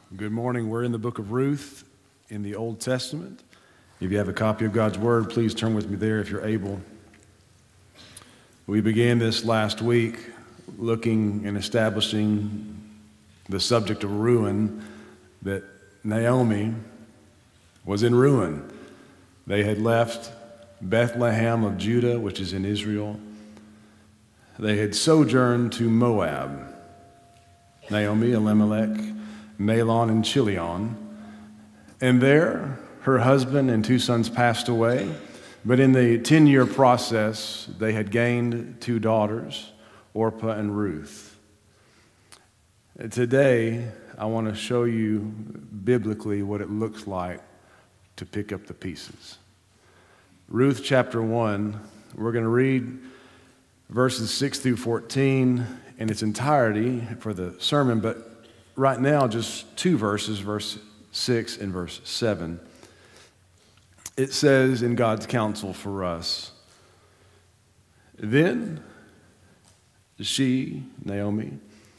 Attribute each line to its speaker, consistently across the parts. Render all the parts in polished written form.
Speaker 1: Good morning. We're in the book of Ruth in the Old Testament. If you have a copy of God's Word, please turn with me there if you're able. We began this last week looking and establishing the subject of ruin, that Naomi was in ruin. They had left Bethlehem of Judah, which is in Israel. They had sojourned to Moab. Naomi, Elimelech, Mahlon, and Chilion. And there, her husband and two sons passed away. But in the 10-year process, they had gained two daughters, Orpah and Ruth. Today, I want to show you biblically what it looks like to pick up the pieces. Ruth chapter 1, we're going to read verses 6 through 14 in its entirety for the sermon, but right now just two verses, verse 6 and verse 7. It says in God's counsel for us, "Then she, Naomi,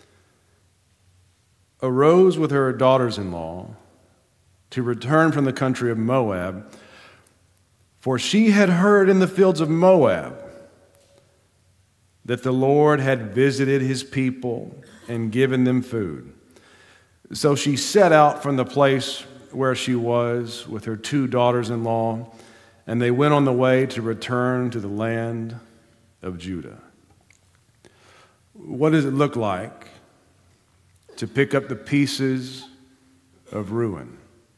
Speaker 1: arose with her daughters-in-law to return from the country of Moab, for she had heard in the fields of Moab that the Lord had visited his people and given them food. So she set out from the place where she was with her two daughters-in-law, and they went on the way to return to the land of Judah." What does it look like to pick up the pieces of ruin?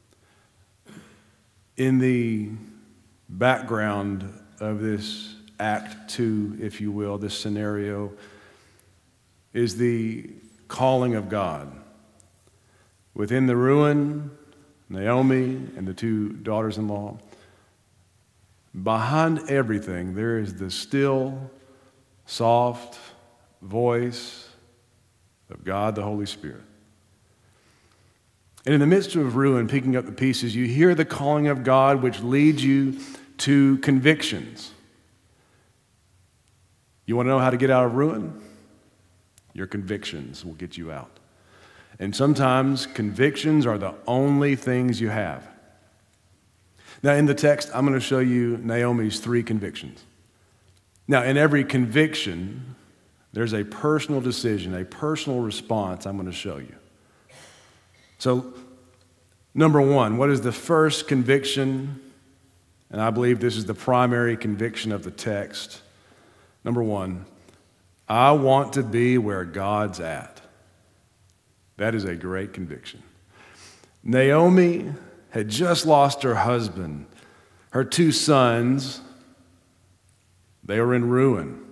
Speaker 1: In the background of this Act 2, if you will, this scenario, is the calling of God. Within the ruin, Naomi and the two daughters-in-law. Behind everything, there is the still, soft voice of God, the Holy Spirit. And in the midst of ruin, picking up the pieces, you hear the calling of God, which leads you to convictions. You want to know how to get out of ruin? Your convictions will get you out. And sometimes convictions are the only things you have. Now, in the text, I'm going to show you Naomi's three convictions. Now, in every conviction, there's a personal decision, a personal response I'm going to show you. So, number one, what is the first conviction? And I believe this is the primary conviction of the text. Number one, I want to be where God's at. That is a great conviction. Naomi had just lost her husband. Her two sons, they were in ruin.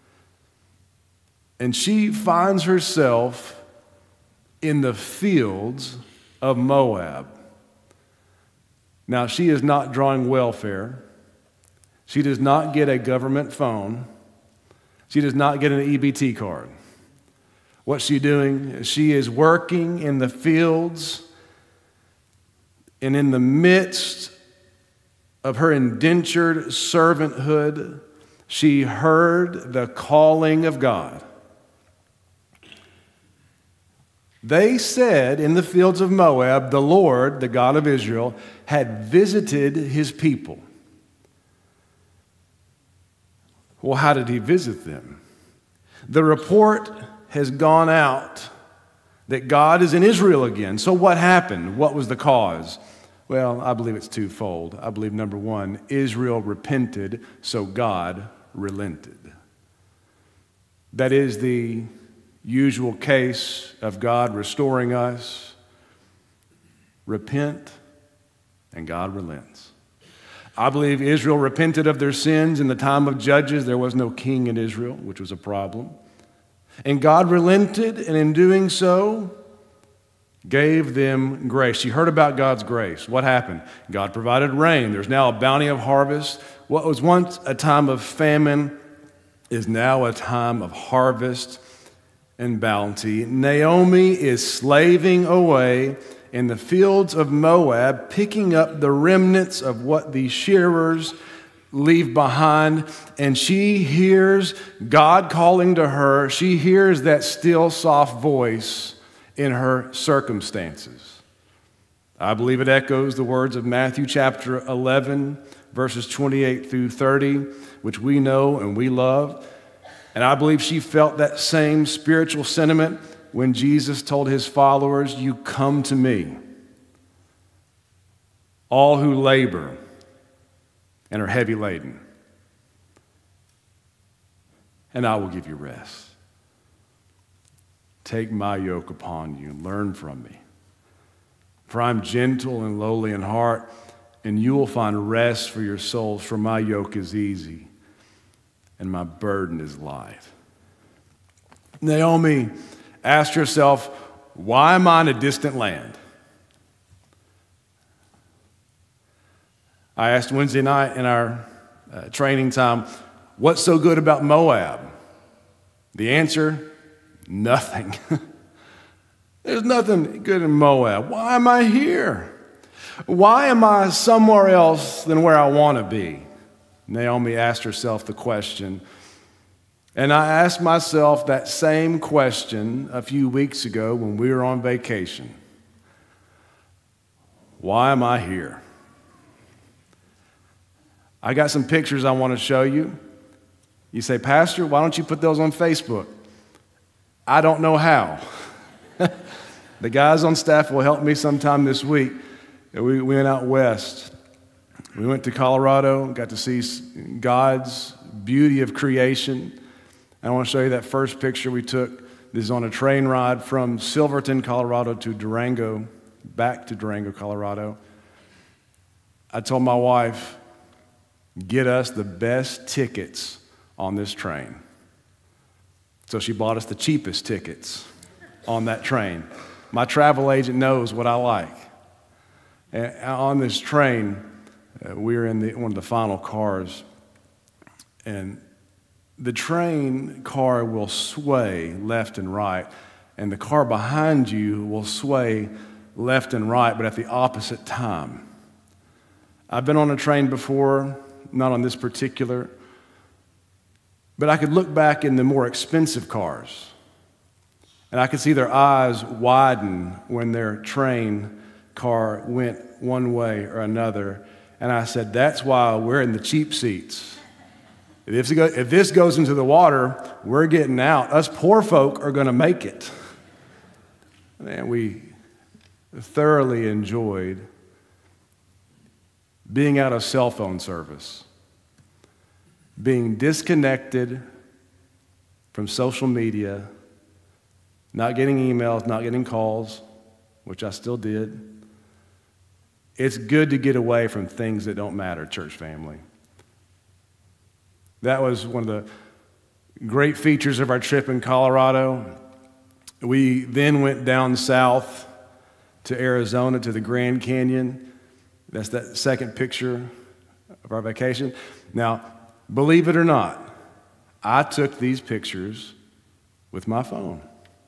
Speaker 1: And she finds herself in the fields of Moab. Now, she is not drawing welfare. She does not get a government phone. She does not get an EBT card. What's she doing? She is working in the fields, and in the midst of her indentured servanthood, she heard the calling of God. They said in the fields of Moab, the Lord, the God of Israel, had visited his people. Well, how did he visit them? The report has gone out that God is in Israel again. So what happened? What was the cause? Well, I believe it's twofold. I believe, number one, Israel repented, so God relented. That is the usual case of God restoring us. Repent, and God relents. I believe Israel repented of their sins in the time of Judges. There was no king in Israel, which was a problem. And God relented, and in doing so, gave them grace. She heard about God's grace. What happened? God provided rain. There's now a bounty of harvest. What was once a time of famine is now a time of harvest and bounty. Naomi is slaving away in the fields of Moab, picking up the remnants of what the shearers leave behind, and she hears God calling to her. She hears that still, soft voice in her circumstances. I believe it echoes the words of Matthew chapter 11, verses 28 through 30, which we know and we love. And I believe she felt that same spiritual sentiment when Jesus told his followers, "You come to me, all who labor and are heavy laden, and I will give you rest. Take my yoke upon you and learn from me. For I'm gentle and lowly in heart, and you will find rest for your souls, for my yoke is easy and my burden is light." Naomi asked herself, why am I in a distant land? I asked Wednesday night in our training time, what's so good about Moab? The answer, nothing. There's nothing good in Moab. Why am I here? Why am I somewhere else than where I want to be? Naomi asked herself the question. And I asked myself that same question a few weeks ago when we were on vacation. Why am I here? I got some pictures I want to show you. You say, Pastor, why don't you put those on Facebook? I don't know how. The guys on staff will help me sometime this week. We went out west. We went to Colorado, got to see God's beauty of creation. I want to show you that first picture we took. This is on a train ride from Silverton, Colorado to Durango, back to Durango, Colorado. I told my wife, get us the best tickets on this train. So she bought us the cheapest tickets on that train. My travel agent knows what I like. And on this train, we were in one of the final cars, and the train car will sway left and right, and the car behind you will sway left and right, but at the opposite time. I've been on a train before, not on this particular, but I could look back in the more expensive cars, and I could see their eyes widen when their train car went one way or another. And I said, that's why we're in the cheap seats. If this goes into the water, we're getting out. Us poor folk are going to make it. And we thoroughly enjoyed being out of cell phone service, being disconnected from social media, not getting emails, not getting calls, which I still did. It's good to get away from things that don't matter, church family. That was one of the great features of our trip in Colorado. We then went down south to Arizona, to the Grand Canyon. That's that second picture of our vacation. Now, believe it or not, I took these pictures with my phone.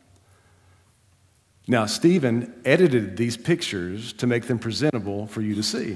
Speaker 1: Now, Stephen edited these pictures to make them presentable for you to see.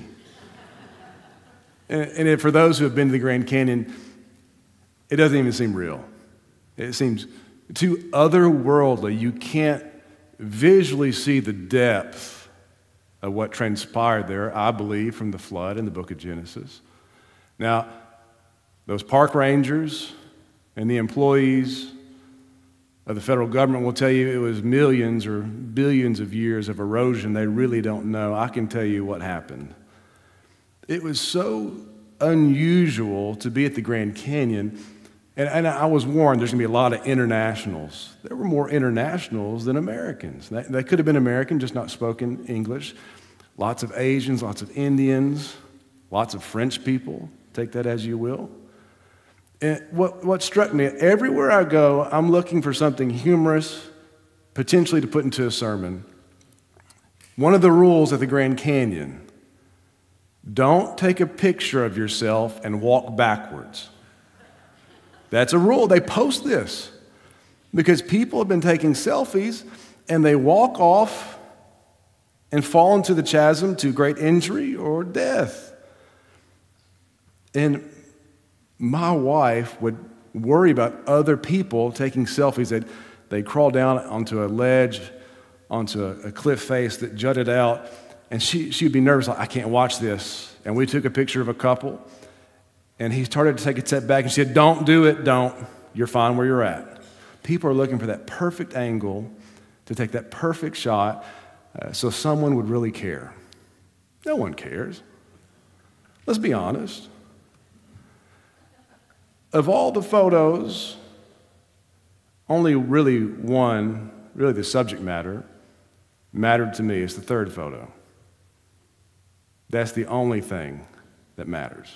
Speaker 1: And for those who have been to the Grand Canyon, it doesn't even seem real. It seems too otherworldly. You can't visually see the depth of what transpired there, I believe, from the flood in the book of Genesis. Now, those park rangers and the employees of the federal government will tell you it was millions or billions of years of erosion. They really don't know. I can tell you what happened. It was so unusual to be at the Grand Canyon, and I was warned there's going to be a lot of internationals. There were more internationals than Americans. They could have been American, just not spoken English. Lots of Asians, lots of Indians, lots of French people. Take that as you will. And what struck me, everywhere I go, I'm looking for something humorous, potentially to put into a sermon. One of the rules at the Grand Canyon, don't take a picture of yourself and walk backwards. That's a rule. They post this because people have been taking selfies and they walk off and fall into the chasm to great injury or death. And my wife would worry about other people taking selfies. They'd crawl down onto a ledge, onto a cliff face that jutted out, And she'd be nervous, like, I can't watch this. And we took a picture of a couple, and he started to take a step back and she said, don't do it, don't. You're fine where you're at. People are looking for that perfect angle to take that perfect shot so someone would really care. No one cares. Let's be honest. Of all the photos, only really one, really the subject matter, mattered to me. It's the third photo. That's the only thing that matters.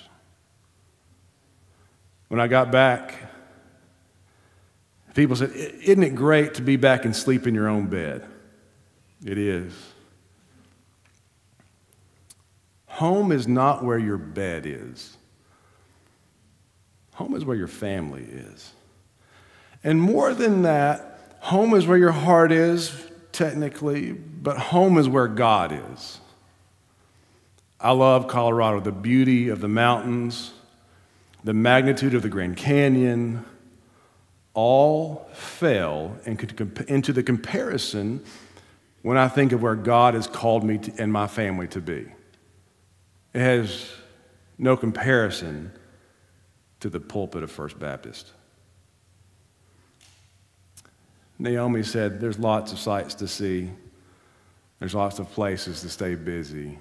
Speaker 1: When I got back, people said, isn't it great to be back and sleep in your own bed? It is. Home is not where your bed is. Home is where your family is. And more than that, home is where your heart is, technically, but home is where God is. I love Colorado, the beauty of the mountains, the magnitude of the Grand Canyon, all fell into the comparison when I think of where God has called me and my family to be. It has no comparison to the pulpit of First Baptist. Naomi said, there's lots of sights to see. There's lots of places to stay busy.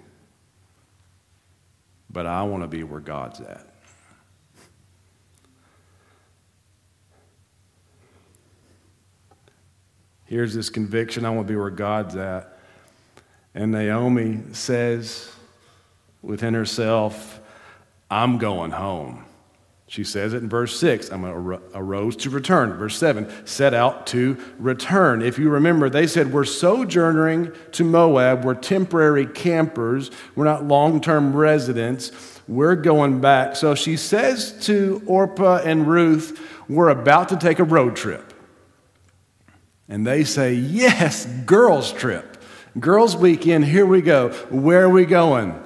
Speaker 1: But I want to be where God's at. Here's this conviction, I want to be where God's at. And Naomi says within herself, I'm going home. She says it in verse 6, I'm arose to return. Verse 7, set out to return. If you remember, they said, we're sojourning to Moab. We're temporary campers. We're not long-term residents. We're going back. So she says to Orpah and Ruth, we're about to take a road trip. And they say, yes, girls' trip. Girls' weekend, here we go. Where are we going?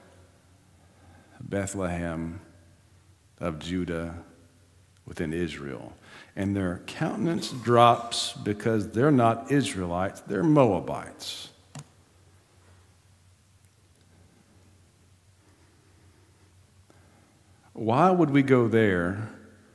Speaker 1: Bethlehem of Judah within Israel. And their countenance drops because they're not Israelites, they're Moabites. Why would we go there?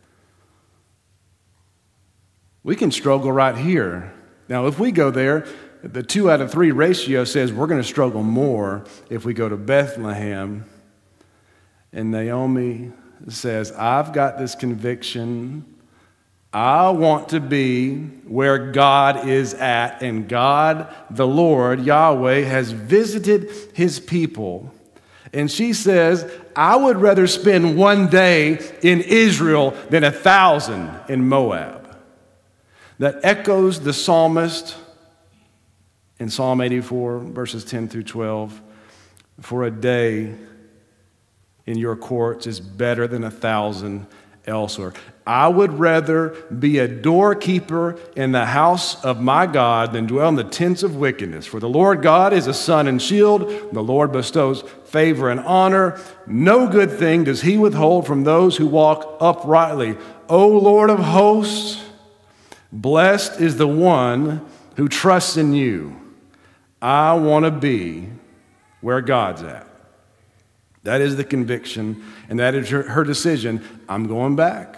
Speaker 1: We can struggle right here. Now, if we go there, the 2 out of 3 ratio says we're going to struggle more if we go to Bethlehem. And Naomi says, I've got this conviction. I want to be where God is at. And God, the Lord, Yahweh, has visited his people. And she says, I would rather spend one day in Israel than 1,000 in Moab. That echoes the psalmist in Psalm 84, verses 10 through 12. For a day in your courts is better than 1,000 elsewhere. I would rather be a doorkeeper in the house of my God than dwell in the tents of wickedness. For the Lord God is a sun and shield. The Lord bestows favor and honor. No good thing does he withhold from those who walk uprightly. O Lord of hosts, blessed is the one who trusts in you. I want to be where God's at. That is the conviction, and that is her decision. I'm going back.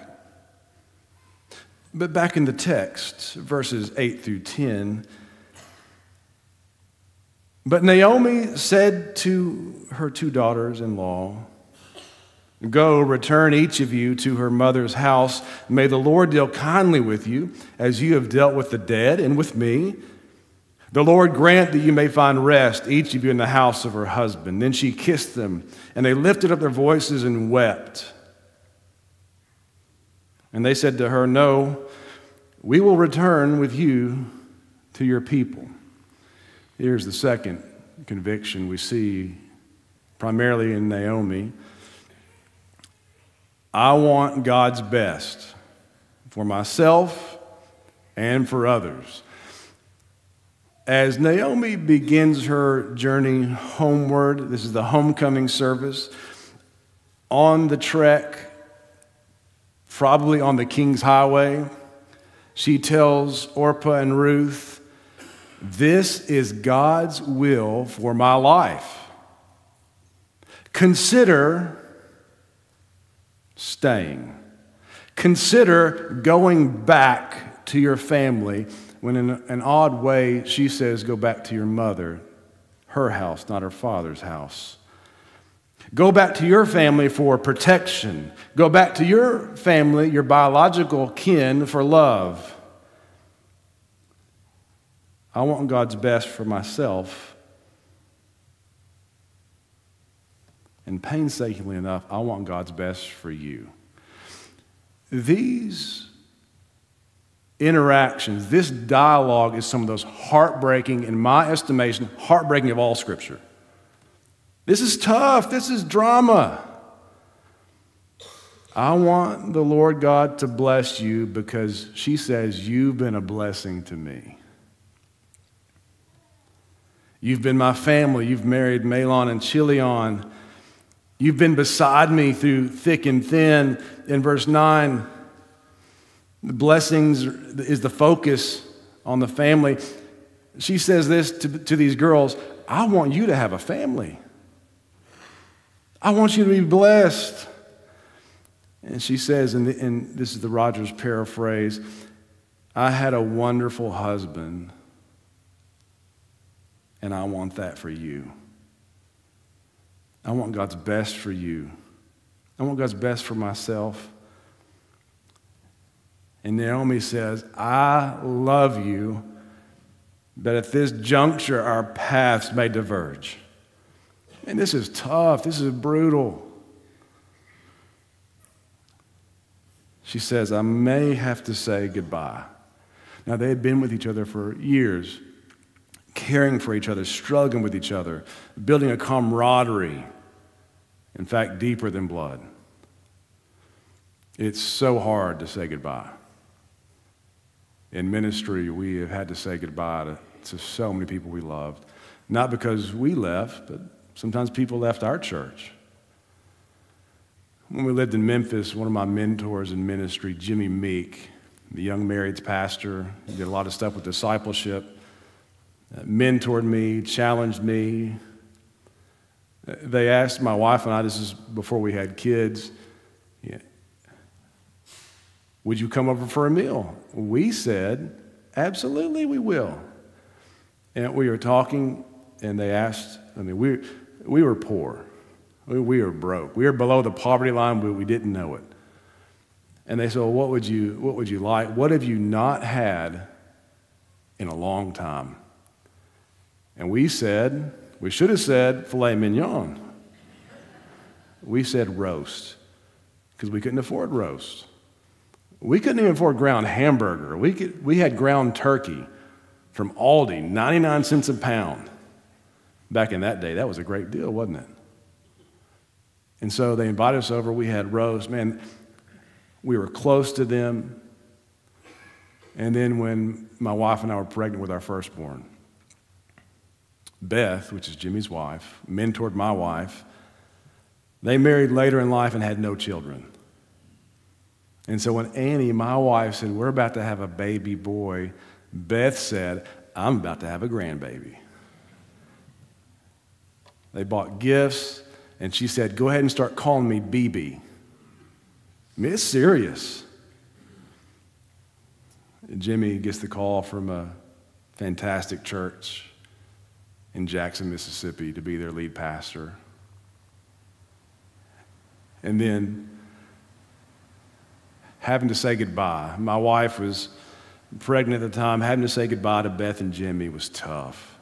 Speaker 1: But back in the text, verses 8 through 10, but Naomi said to her 2 daughters-in-law, go, return each of you to her mother's house. May the Lord deal kindly with you, as you have dealt with the dead and with me. The Lord grant that you may find rest, each of you in the house of her husband. Then she kissed them, and they lifted up their voices and wept. And they said to her, no, we will return with you to your people. Here's the second conviction we see primarily in Naomi. I want God's best for myself and for others. As Naomi begins her journey homeward, this is the homecoming service, on the trek, probably on the King's Highway, she tells Orpah and Ruth, This is God's will for my life. Consider staying. Consider going back to your family when in an odd way she says go back to your mother, her house, not her father's house. Go back to your family for protection. Go back to your family, your biological kin, for love. I want God's best for myself. And painstakingly enough, I want God's best for you. These interactions, this dialogue is some of those heartbreaking, in my estimation, heartbreaking of all Scripture. This is tough. This is drama. I want the Lord God to bless you because she says, you've been a blessing to me. You've been my family. You've married Malon and Chilion. You've been beside me through thick and thin. In verse 9, the blessings is the focus on the family. She says this to these girls, I want you to have a family. I want you to be blessed. And she says, and this is the Rogers paraphrase, I had a wonderful husband, and I want that for you. I want God's best for you. I want God's best for myself. And Naomi says, I love you, but at this juncture our paths may diverge. And this is tough. This is brutal. She says, I may have to say goodbye. Now, they had been with each other for years, caring for each other, struggling with each other, building a camaraderie, in fact, deeper than blood. It's so hard to say goodbye. In ministry, we have had to say goodbye to so many people we loved, not because we left, but sometimes people left our church. When we lived in Memphis, one of my mentors in ministry, Jimmy Meek, the young married pastor, he did a lot of stuff with discipleship, mentored me, challenged me. They asked my wife and I, this is before we had kids, would you come over for a meal? We said, absolutely we will. And we were talking, and they asked, we were poor. We were broke. We were below the poverty line, but we didn't know it. And they said, well, what would you like? What have you not had in a long time? And we said, we should have said filet mignon. We said roast, because we couldn't afford roast. We couldn't even afford ground hamburger. We had ground turkey from Aldi, 99 cents a pound. Back in that day, that was a great deal, wasn't it? And so they invited us over. We had roast. Man, we were close to them. And then when my wife and I were pregnant with our firstborn, Beth, which is Jimmy's wife, mentored my wife. They married later in life and had no children. And so when Annie, my wife, said, we're about to have a baby boy, Beth said, I'm about to have a grandbaby. They bought gifts, and she said, go ahead and start calling me BB. I mean, it's serious. And Jimmy gets the call from a fantastic church in Jackson, Mississippi, to be their lead pastor. And then having to say goodbye. My wife was pregnant at the time. Having to say goodbye to Beth and Jimmy was tough.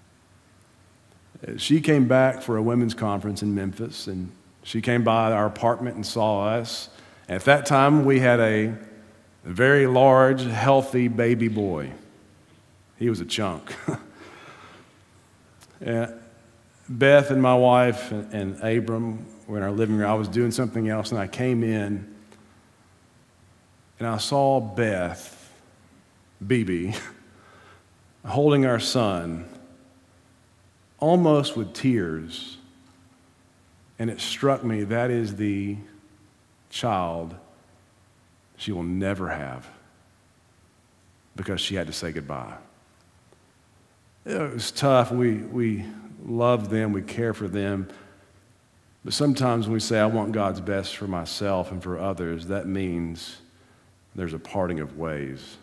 Speaker 1: She came back for a women's conference in Memphis, and she came by our apartment and saw us. And at that time, we had a very large, healthy baby boy. He was a chunk. Beth and my wife and Abram were in our living room. I was doing something else, and I came in, and I saw Beth, BB, holding our son, almost with tears. And it struck me, that is the child she will never have because she had to say goodbye. It was tough. We love them, we care for them. But sometimes when we say, I want God's best for myself and for others, that means there's a parting of ways.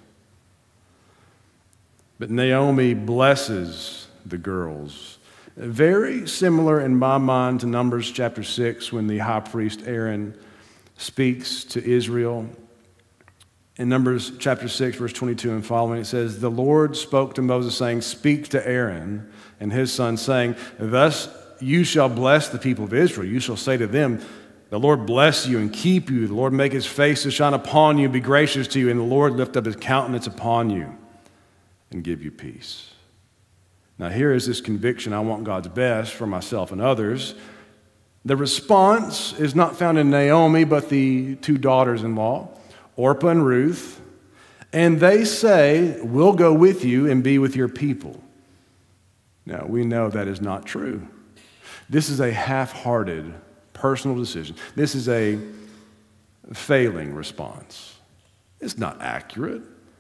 Speaker 1: But Naomi blesses the girls. Very similar in my mind to Numbers chapter 6 when the high priest Aaron speaks to Israel. In Numbers chapter 6, verse 22 and following, it says, the Lord spoke to Moses, saying, speak to Aaron and his son, saying, thus you shall bless the people of Israel. You shall say to them, the Lord bless you and keep you. The Lord make his face to shine upon you and be gracious to you. And the Lord lift up his countenance upon you and give you peace. Now here is this conviction. I want God's best for myself and others. The response is not found in Naomi, but the two daughters-in-law, Orpah and Ruth. And they say, we'll go with you and be with your people. Now we know that is not true. This is a half-hearted personal decision. This is a failing response. It's not accurate.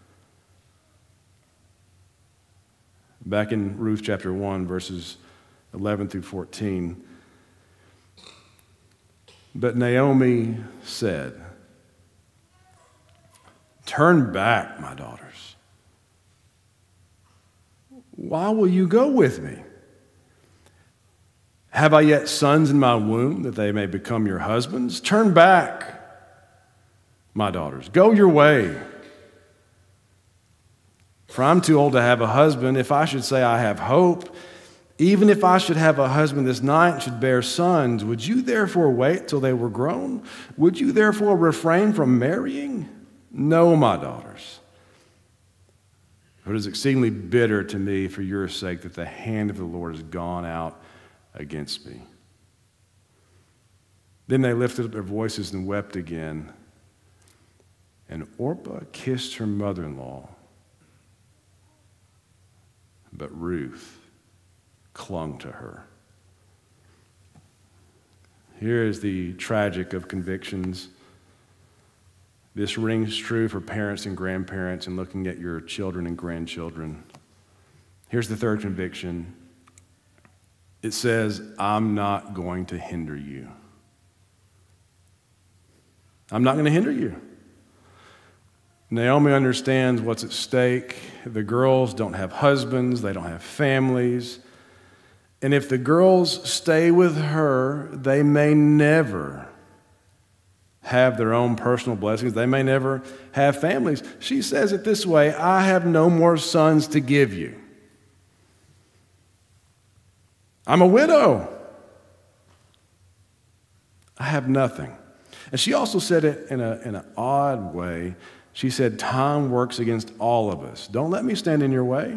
Speaker 1: Back in Ruth chapter 1, verses 11 through 14, but Naomi said, turn back, my daughters. Why will you go with me? Have I yet sons in my womb that they may become your husbands? Turn back, my daughters. Go your way. For I'm too old to have a husband. If I should say I have hope, even if I should have a husband this night and should bear sons, would you therefore wait till they were grown? Would you therefore refrain from marrying? No, my daughters. For it is exceedingly bitter to me for your sake that the hand of the Lord has gone out against me. Then they lifted up their voices and wept again. And Orpah kissed her mother-in-law, but Ruth clung to her. Here is the tragic of convictions. This rings true for parents and grandparents and looking at your children and grandchildren. Here's the third conviction. It says, I'm not going to hinder you. I'm not going to hinder you. Naomi understands what's at stake. The girls don't have husbands. They don't have families. And if the girls stay with her, they may never have their own personal blessings. They may never have families. She says it this way, I have no more sons to give you. I'm a widow. I have nothing. And she also said it in an odd way. She said, time works against all of us. Don't let me stand in your way.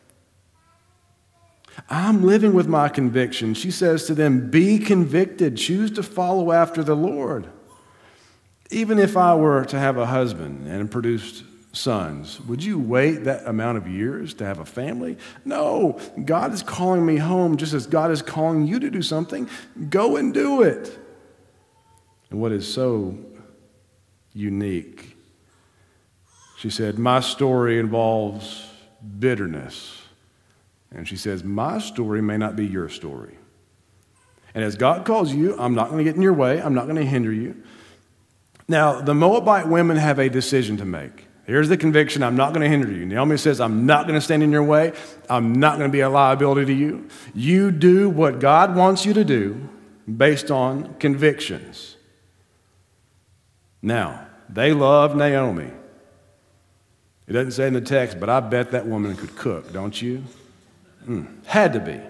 Speaker 1: I'm living with my conviction. She says to them, be convicted. Choose to follow after the Lord. Even if I were to have a husband and produce sons, would you wait that amount of years to have a family? No, God is calling me home just as God is calling you to do something. Go and do it. And what is so unique, she said, my story involves bitterness. And she says, my story may not be your story. And as God calls you, I'm not going to get in your way. I'm not going to hinder you. Now, the Moabite women have a decision to make. Here's the conviction, I'm not going to hinder you. Naomi says, I'm not going to stand in your way. I'm not going to be a liability to you. You do what God wants you to do based on convictions. Now, they love Naomi. It doesn't say in the text, but I bet that woman could cook, don't you? Had to be.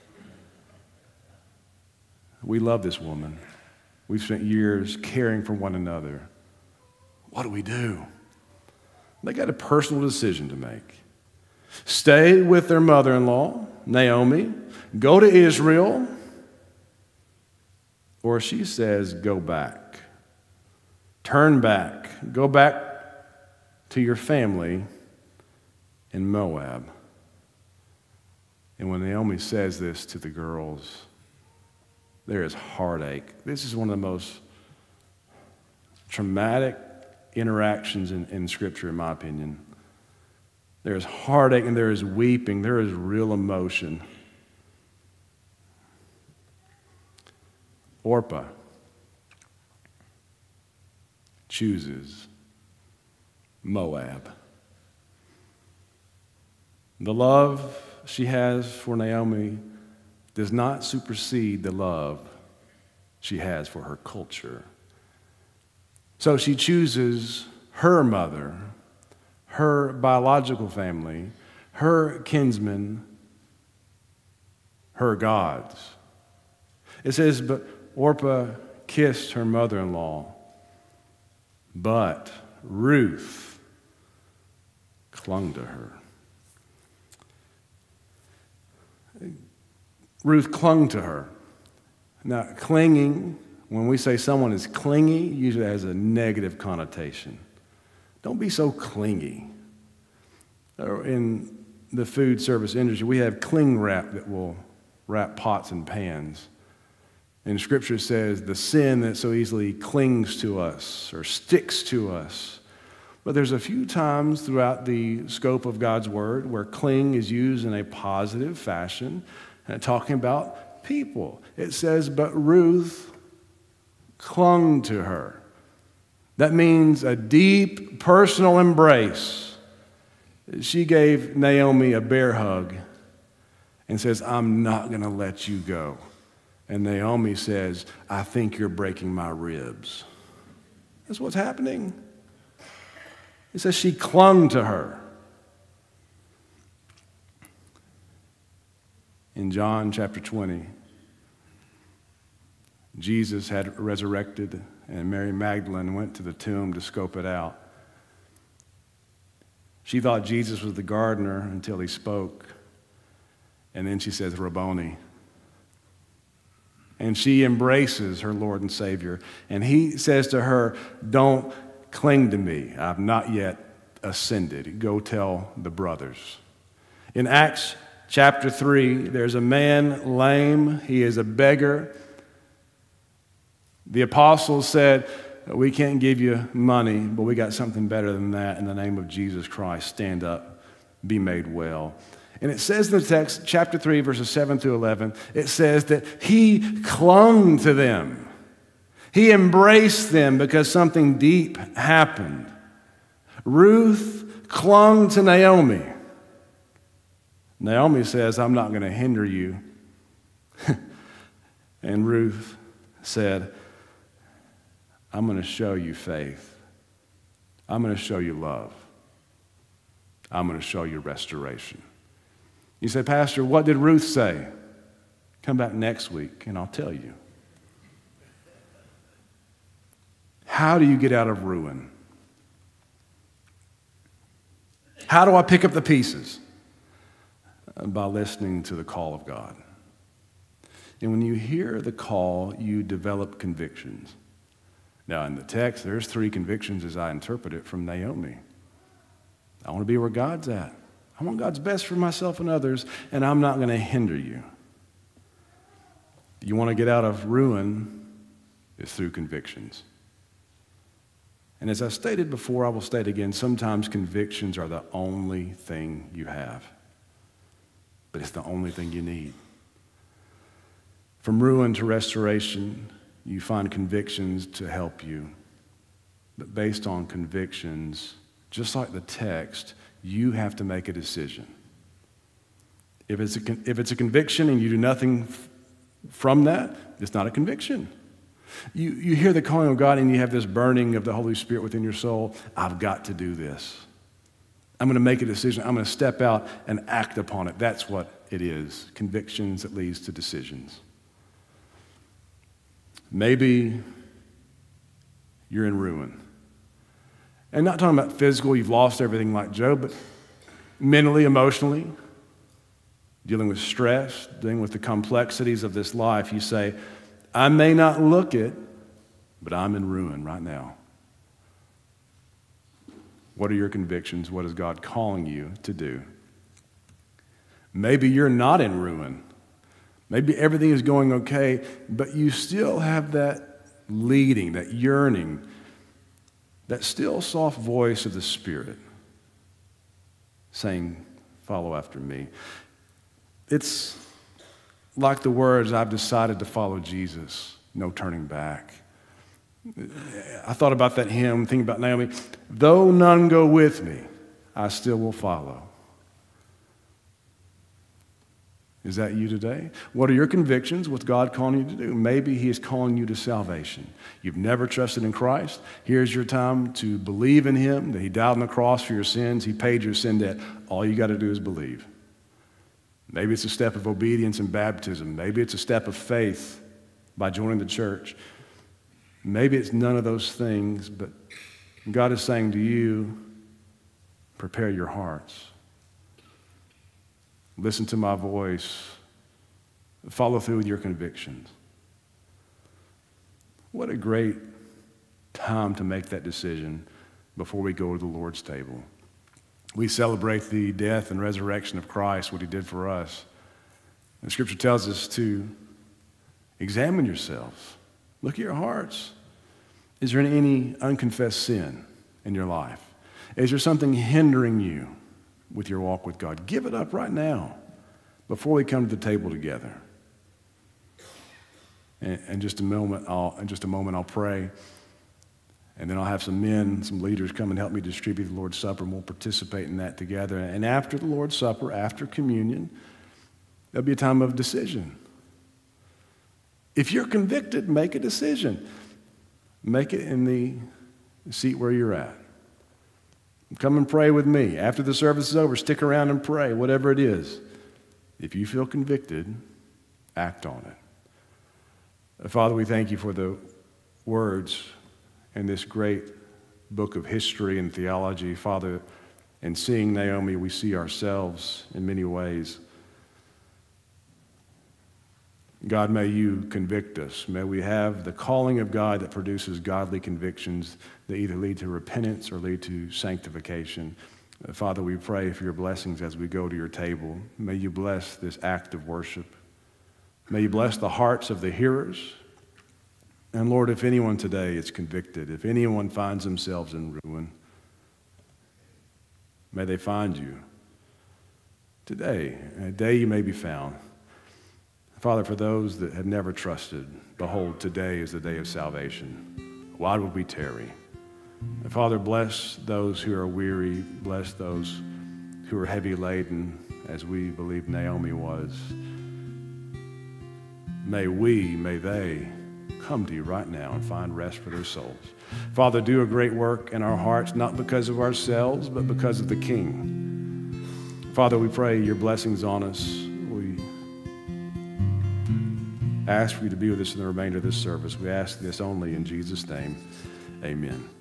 Speaker 1: We love this woman. We've spent years caring for one another. What do? They got a personal decision to make. Stay with their mother-in-law, Naomi, go to Israel, or she says, go back. Turn back. Go back to your family in Moab. And when Naomi says this to the girls, there is heartache. This is one of the most traumatic interactions in Scripture, in my opinion. There is heartache and there is weeping. There is real emotion. Orpah chooses Moab. The love she has for Naomi does not supersede the love she has for her culture. So she chooses her mother, her biological family, her kinsmen, her gods. It says, but Orpah kissed her mother-in-law, but Ruth clung to her. Ruth clung to her. Now, clinging, when we say someone is clingy, usually has a negative connotation. Don't be so clingy. In the food service industry, we have cling wrap that will wrap pots and pans. And Scripture says the sin that so easily clings to us or sticks to us. But there's a few times throughout the scope of God's Word where cling is used in a positive fashion, talking about people. It says, but Ruth clung to her. That means a deep personal embrace. She gave Naomi a bear hug and says, I'm not going to let you go. And Naomi says, I think you're breaking my ribs. That's what's happening. It says she clung to her. In John chapter 20, Jesus had resurrected, and Mary Magdalene went to the tomb to scope it out. She thought Jesus was the gardener until he spoke. And then she says, Rabboni. And she embraces her Lord and Savior. And he says to her, don't cling to me. I've not yet ascended. Go tell the brothers. In Acts chapter 3, there's a man lame. He is a beggar. The apostles said, we can't give you money, but we got something better than that. In the name of Jesus Christ, stand up, be made well. And it says in the text, chapter 3, verses 7 through 11, it says that he clung to them. He embraced them because something deep happened. Ruth clung to Naomi. Naomi says, I'm not going to hinder you. And Ruth said, I'm going to show you faith. I'm going to show you love. I'm going to show you restoration. You say, Pastor, what did Ruth say? Come back next week and I'll tell you. How do you get out of ruin? How do I pick up the pieces? By listening to the call of God. And when you hear the call, you develop convictions. Now, in the text, there's 3 convictions as I interpret it from Naomi. I want to be where God's at. I want God's best for myself and others, and I'm not going to hinder you. You want to get out of ruin, it's through convictions. And as I stated before, I will state again, sometimes convictions are the only thing you have. But it's the only thing you need. From ruin to restoration, you find convictions to help you. But based on convictions, just like the text, you have to make a decision. If it's a conviction and you do nothing from that, it's not a conviction. You hear the calling of God and you have this burning of the Holy Spirit within your soul. I've got to do this. I'm going to make a decision. I'm going to step out and act upon it. That's what it is. Convictions that leads to decisions. Maybe you're in ruin. And not talking about physical, you've lost everything like Job, but mentally, emotionally, dealing with stress, dealing with the complexities of this life. You say, I may not look it, but I'm in ruin right now. What are your convictions? What is God calling you to do? Maybe you're not in ruin. Maybe everything is going okay, but you still have that leading, that yearning, that still soft voice of the Spirit saying, follow after me. It's like the words, I've decided to follow Jesus, no turning back. I thought about that hymn, thinking about Naomi. Though none go with me, I still will follow. Is that you today? What are your convictions? What's God calling you to do? Maybe He is calling you to salvation. You've never trusted in Christ. Here's your time to believe in Him, that He died on the cross for your sins. He paid your sin debt. All you got to do is believe. Maybe it's a step of obedience and baptism. Maybe it's a step of faith by joining the church. Maybe it's none of those things, but God is saying to you, prepare your hearts. Listen to my voice. Follow through with your convictions. What a great time to make that decision before we go to the Lord's table. We celebrate the death and resurrection of Christ, what He did for us. The Scripture tells us to examine yourselves. Look at your hearts. Is there any unconfessed sin in your life? Is there something hindering you with your walk with God? Give it up right now before we come to the table together. In just a moment, I'll pray, and then I'll have some men, some leaders come and help me distribute the Lord's Supper, and we'll participate in that together. And after the Lord's Supper, after communion, there'll be a time of decision. If you're convicted, make a decision. Make it in the seat where you're at. Come and pray with me. After the service is over, stick around and pray, whatever it is. If you feel convicted, act on it. Father, we thank you for the words in this great book of history and theology. Father, in seeing Naomi, we see ourselves in many ways. God, may you convict us. May we have the calling of God that produces godly convictions that either lead to repentance or lead to sanctification. Father, we pray for your blessings as we go to your table. May you bless this act of worship. May you bless the hearts of the hearers. And Lord, if anyone today is convicted, if anyone finds themselves in ruin, may they find you today, a day you may be found. Father, for those that have never trusted, behold, today is the day of salvation. Why would we tarry? And Father, bless those who are weary. Bless those who are heavy laden, as we believe Naomi was. May they come to you right now and find rest for their souls. Father, do a great work in our hearts, not because of ourselves, but because of the King. Father, we pray your blessings on us. Ask for you to be with us in the remainder of this service. We ask this only in Jesus' name. Amen.